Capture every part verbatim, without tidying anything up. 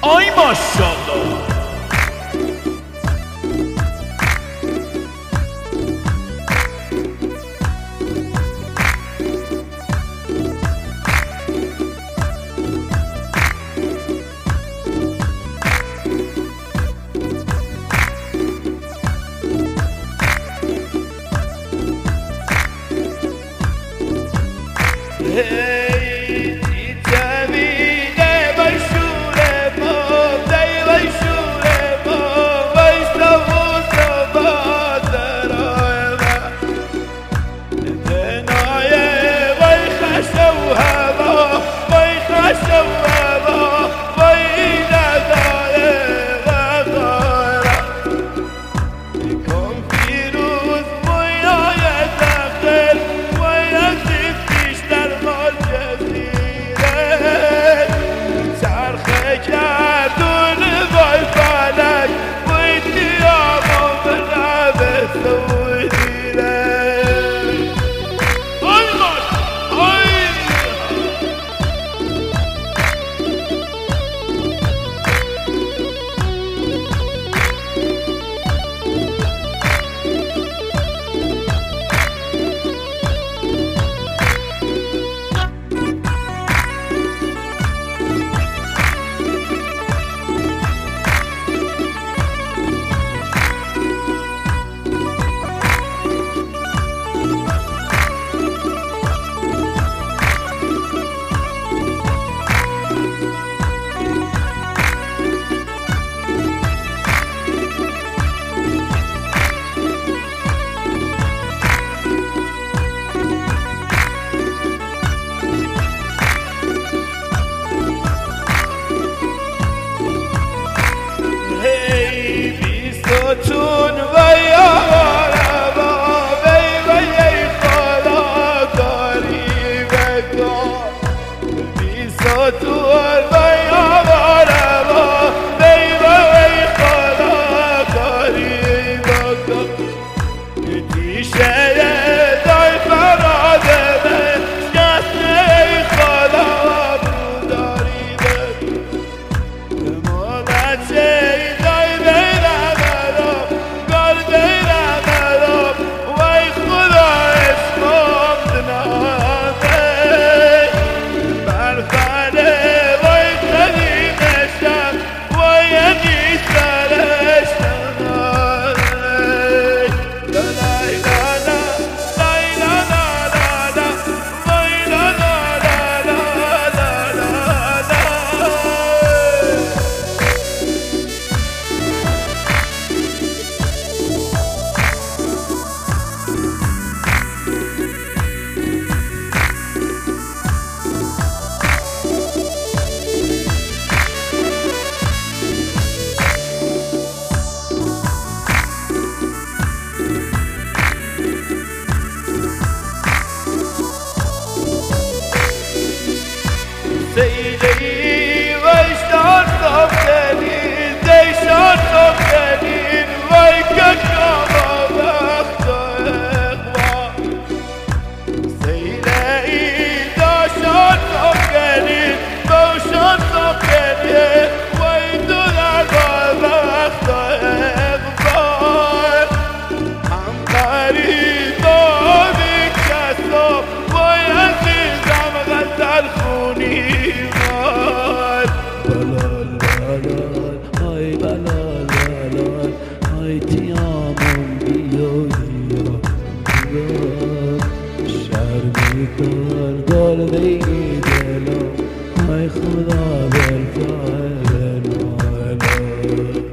آی ماشاءالله. تون و یارم وی وی خدا کاری بکن بی ستون و یارم وی وی خدا کاری بکن دیشه دای فراده من شکست خدا بروداری بکن مالچه سیدی ویشتان ساختنین دیشان ساختنین وی کشم وقت اخوان سیدی داشان ساختنین دوشان ساختنین وی دولر وقت اخوان هم قریب آبی کسب وی عزیزم غزل خونی گل بگی دلم ای خدا بالفعل نالا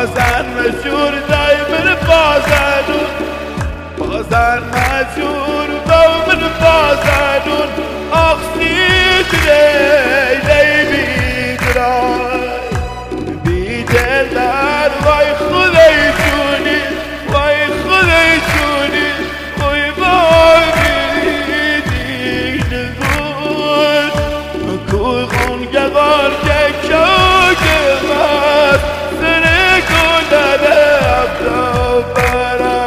بازن مشهور دايما بازنون بازن مشهور دايما بازنون اخسيت لي لي بيدراي بيدلر وای خودشونی وای خودشونی وای باقی نگون کوی خون گذار که که مست سر کندده افتا برم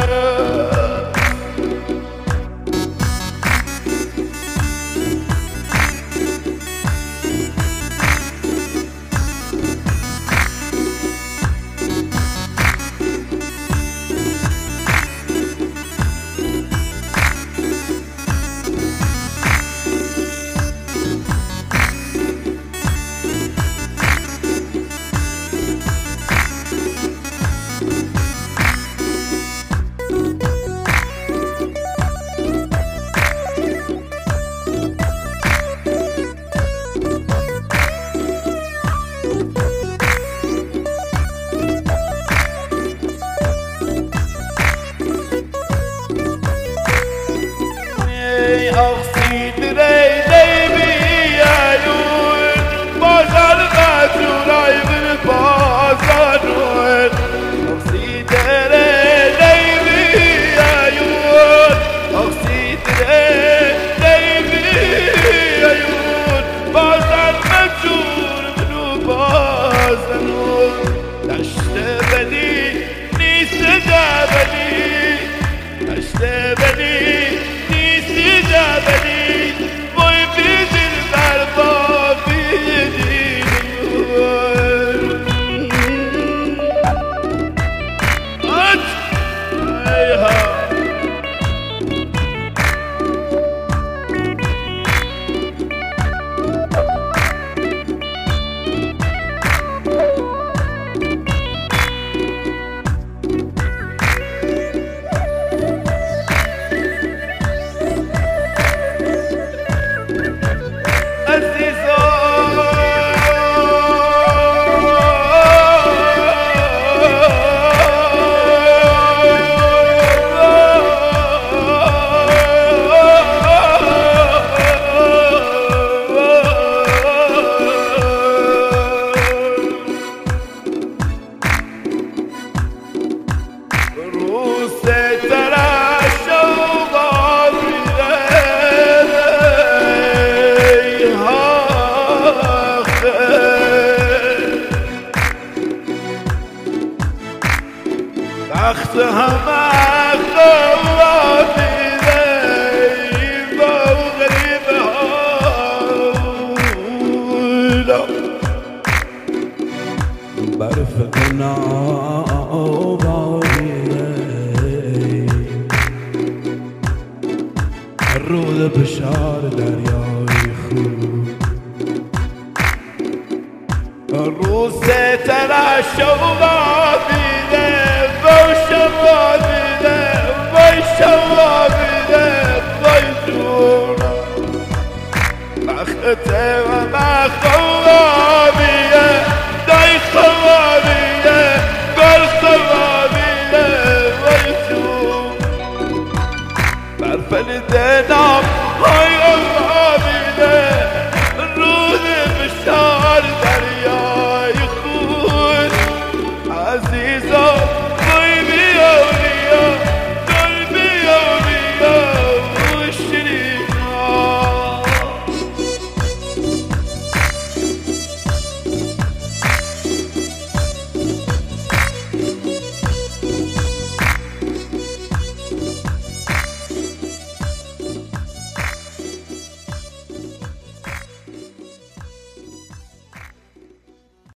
اخسید ری ری بیایون بازار مجورای بر بازارون اخسید ری ری بیایون اخسید ری ری بیایون بازار مجور بر بازارون دشت بدی نیست جبلی دشت بدی جبلی وای بیدین بربا بیدین آج ایها وقت همه خوابی دی با غریب حالا برف ناباری رود بشار دریای خوب روز ترا شوابی وای شوابیده وای شوابیده وای جونم وقت و مخ